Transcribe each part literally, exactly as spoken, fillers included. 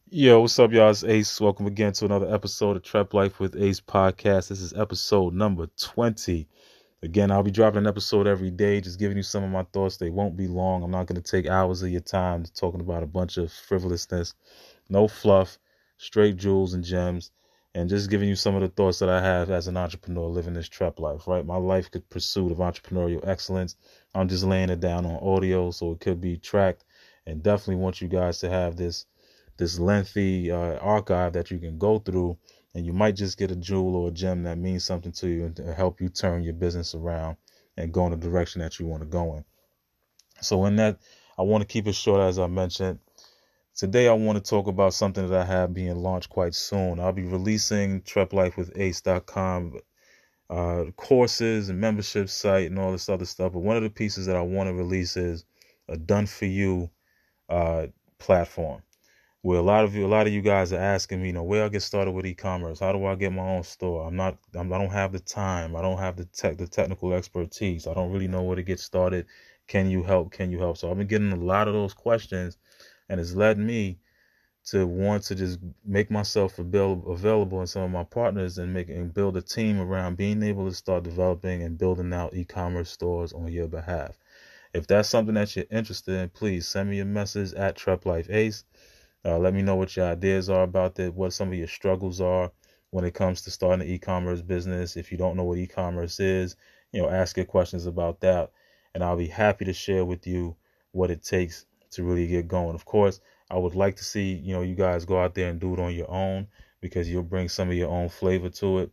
Yo, what's up, y'all? It's Ace. Welcome again to another episode of Trap Life with Ace podcast. This is episode number twenty. Again, I'll be dropping an episode every day, just giving you some of my thoughts. They won't be long. I'm not going to take hours of your time talking about a bunch of frivolousness. No fluff, straight jewels and gems, and just giving you some of the thoughts that I have as an entrepreneur living this trap life, right? My life could pursuit of entrepreneurial excellence. I'm just laying it down on audio, so it could be tracked, and definitely want you guys to have this this lengthy uh, archive that you can go through, and you might just get a jewel or a gem that means something to you and to help you turn your business around and go in the direction that you want to go in. So in that, I want to keep it short, as I mentioned. Today, I want to talk about something that I have being launched quite soon. I'll be releasing trap life with ace dot com uh, courses and membership site and all this other stuff. But one of the pieces that I want to release is a done for you uh, platform, where a lot of you, a lot of you guys are asking me, you know, where I get started with e-commerce. How do I get my own store? I'm not, I'm, I don't have the time. I don't have the tech, the technical expertise. I don't really know where to get started. Can you help? Can you help? So I've been getting a lot of those questions, and it's led me to want to just make myself available, available and some of my partners and make and build a team around being able to start developing and building out e-commerce stores on your behalf. If that's something that you're interested in, please send me a message at TrapLifeAce. Uh, let me know what your ideas are about that, what some of your struggles are when it comes to starting an e-commerce business. If you don't know what e-commerce is, you know, ask your questions about that, and I'll be happy to share with you what it takes to really get going. Of course, I would like to see, you know, you guys go out there and do it on your own, because you'll bring some of your own flavor to it.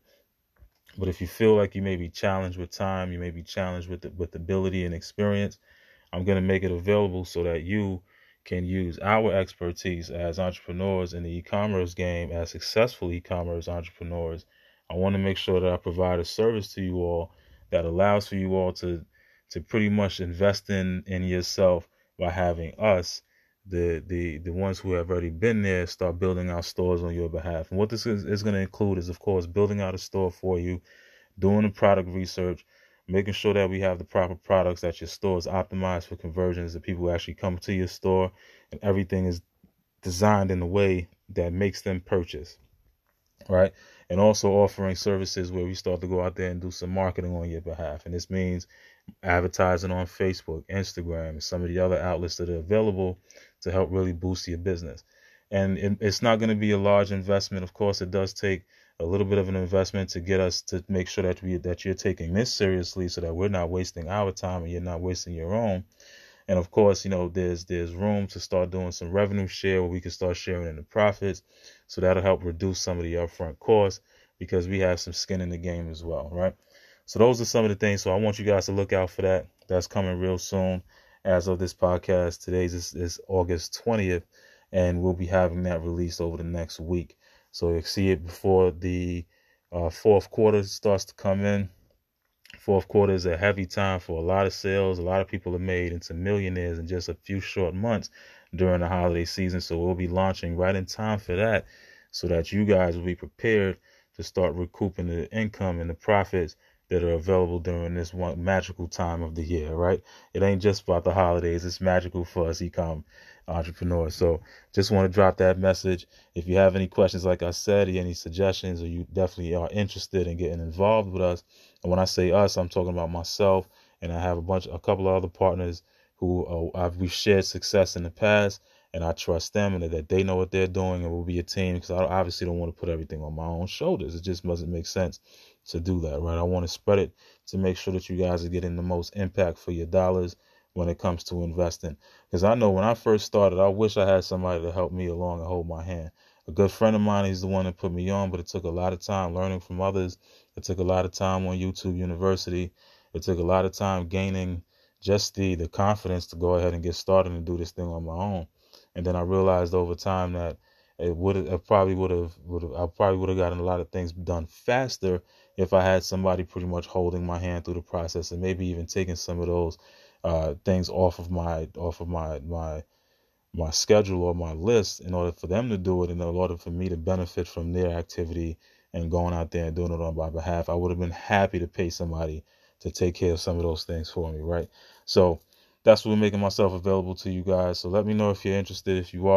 But if you feel like you may be challenged with time, you may be challenged with the, with ability and experience, I'm going to make it available so that you can use our expertise as entrepreneurs in the e-commerce game, as successful e-commerce entrepreneurs. I want to make sure that I provide a service to you all that allows for you all to to pretty much invest in in yourself by having us, the the the ones who have already been there, start building out stores on your behalf. And what this is, is going to include is, of course, building out a store for you, doing the product research, making sure that we have the proper products, that your store is optimized for conversions, that people actually come to your store, and everything is designed in a way that makes them purchase, right? And also offering services where we start to go out there and do some marketing on your behalf. And this means advertising on Facebook, Instagram, and some of the other outlets that are available to help really boost your business. And it, it's not going to be a large investment. Of course, it does take a little bit of an investment to get us to make sure that we that you're taking this seriously, so that we're not wasting our time and you're not wasting your own. And of course, you know, there's there's room to start doing some revenue share where we can start sharing in the profits. So that'll help reduce some of the upfront costs, because we have some skin in the game as well, right? So those are some of the things. So I want you guys to look out for that. That's coming real soon. As of this podcast, today's is, is August twentieth, and we'll be having that released over the next week. So you'll see it before the uh, fourth quarter starts to come in. Fourth quarter is a heavy time for a lot of sales. A lot of people are made into millionaires in just a few short months during the holiday season. So we'll be launching right in time for that, so that you guys will be prepared to start recouping the income and the profits that are available during this one magical time of the year, right? It ain't just about the holidays. It's magical for us e-com entrepreneurs. So just want to drop that message. If you have any questions, like I said, any suggestions, or you definitely are interested in getting involved with us. And when I say us, I'm talking about myself, and I have a bunch, a couple of other partners who uh, I've, we've shared success in the past, and I trust them and that they know what they're doing, and we'll be a team, because I obviously don't want to put everything on my own shoulders. It just doesn't make sense to do that, right? I want to spread it to make sure that you guys are getting the most impact for your dollars when it comes to investing. Because I know when I first started, I wish I had somebody to help me along and hold my hand. A good friend of mine is the one that put me on, but it took a lot of time learning from others. It took a lot of time on YouTube University. It took a lot of time gaining just the, the confidence to go ahead and get started and do this thing on my own. And then I realized over time that it would have probably would have would have I probably would have gotten a lot of things done faster if I had somebody pretty much holding my hand through the process, and maybe even taking some of those uh, things off of my off of my my my schedule or my list, in order for them to do it, in order for me to benefit from their activity and going out there and doing it on my behalf. I would have been happy to pay somebody to take care of some of those things for me, right? So that's what we're making myself available to you guys. So let me know if you're interested. If you are,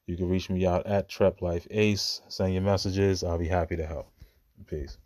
You can reach me out at Trep Life Ace. Send your messages. I'll be happy to help. Peace.